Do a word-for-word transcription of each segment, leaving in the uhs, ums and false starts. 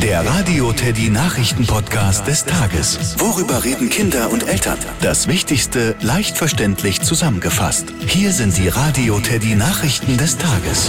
Der Radio Teddy Nachrichten-Podcast des Tages. Worüber reden Kinder und Eltern? Das Wichtigste leicht verständlich zusammengefasst. Hier sind die Radio Teddy Nachrichten des Tages.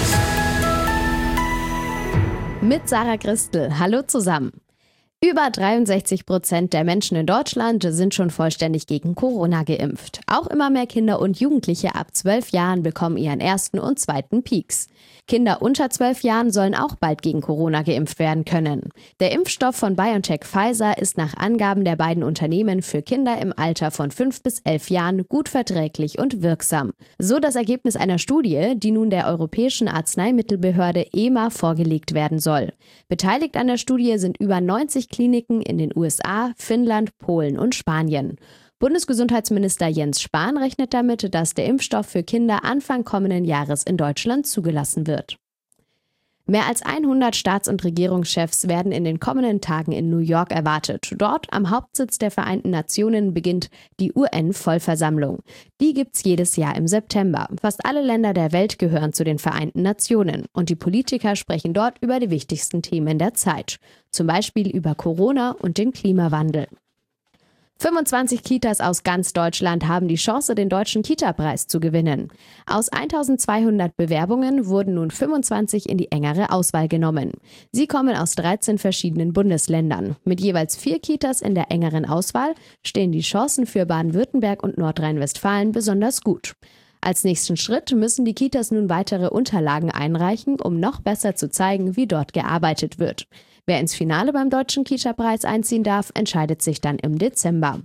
Mit Sarah Christel. Hallo zusammen. Über dreiundsechzig Prozent der Menschen in Deutschland sind schon vollständig gegen Corona geimpft. Auch immer mehr Kinder und Jugendliche ab zwölf Jahren bekommen ihren ersten und zweiten Peaks. Kinder unter zwölf Jahren sollen auch bald gegen Corona geimpft werden können. Der Impfstoff von BioNTech Pfizer ist nach Angaben der beiden Unternehmen für Kinder im Alter von fünf bis elf Jahren gut verträglich und wirksam. So das Ergebnis einer Studie, die nun der Europäischen Arzneimittelbehörde E M A vorgelegt werden soll. Beteiligt an der Studie sind über neunzig Kliniken in den U S A, Finnland, Polen und Spanien. Bundesgesundheitsminister Jens Spahn rechnet damit, dass der Impfstoff für Kinder Anfang kommenden Jahres in Deutschland zugelassen wird. Mehr als hundert Staats- und Regierungschefs werden in den kommenden Tagen in New York erwartet. Dort, am Hauptsitz der Vereinten Nationen, beginnt die U N-Vollversammlung. Die gibt's jedes Jahr im September. Fast alle Länder der Welt gehören zu den Vereinten Nationen. Und die Politiker sprechen dort über die wichtigsten Themen der Zeit. Zum Beispiel über Corona und den Klimawandel. fünfundzwanzig Kitas aus ganz Deutschland haben die Chance, den Deutschen Kita-Preis zu gewinnen. Aus eintausendzweihundert Bewerbungen wurden nun fünfundzwanzig in die engere Auswahl genommen. Sie kommen aus dreizehn verschiedenen Bundesländern. Mit jeweils vier Kitas in der engeren Auswahl stehen die Chancen für Baden-Württemberg und Nordrhein-Westfalen besonders gut. Als nächsten Schritt müssen die Kitas nun weitere Unterlagen einreichen, um noch besser zu zeigen, wie dort gearbeitet wird. Wer ins Finale beim Deutschen Kita-Preis einziehen darf, entscheidet sich dann im Dezember.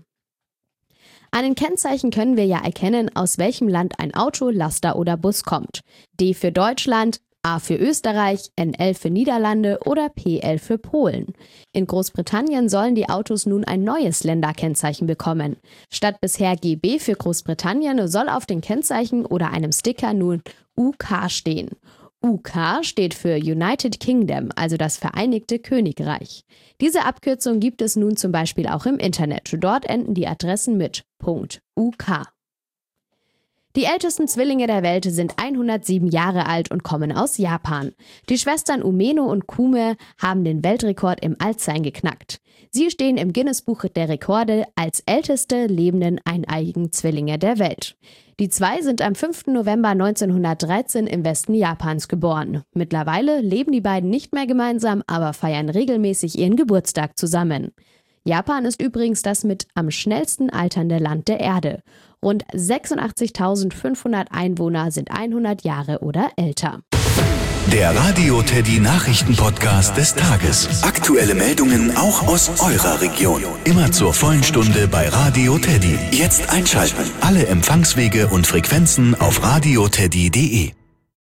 An den Kennzeichen können wir ja erkennen, aus welchem Land ein Auto, Laster oder Bus kommt. D für Deutschland, A für Österreich, N L für Niederlande oder P L für Polen. In Großbritannien sollen die Autos nun ein neues Länderkennzeichen bekommen. Statt bisher G B für Großbritannien soll auf den Kennzeichen oder einem Sticker nun U K stehen. U K steht für United Kingdom, also das Vereinigte Königreich. Diese Abkürzung gibt es nun zum Beispiel auch im Internet. Dort enden die Adressen mit .uk. Die ältesten Zwillinge der Welt sind hundertsieben Jahre alt und kommen aus Japan. Die Schwestern Umeno und Kume haben den Weltrekord im Altsein geknackt. Sie stehen im Guinness-Buch der Rekorde als älteste lebenden eineiigen Zwillinge der Welt. Die zwei sind am fünften November neunzehnhundertdreizehn im Westen Japans geboren. Mittlerweile leben die beiden nicht mehr gemeinsam, aber feiern regelmäßig ihren Geburtstag zusammen. Japan ist übrigens das mit am schnellsten alternde Land der Erde. Rund sechsundachtzigtausendfünfhundert Einwohner sind hundert Jahre oder älter. Der Radio Teddy Nachrichten-Podcast des Tages. Aktuelle Meldungen auch aus eurer Region. Immer zur vollen Stunde bei Radio Teddy. Jetzt einschalten. Alle Empfangswege und Frequenzen auf radioteddy punkt de.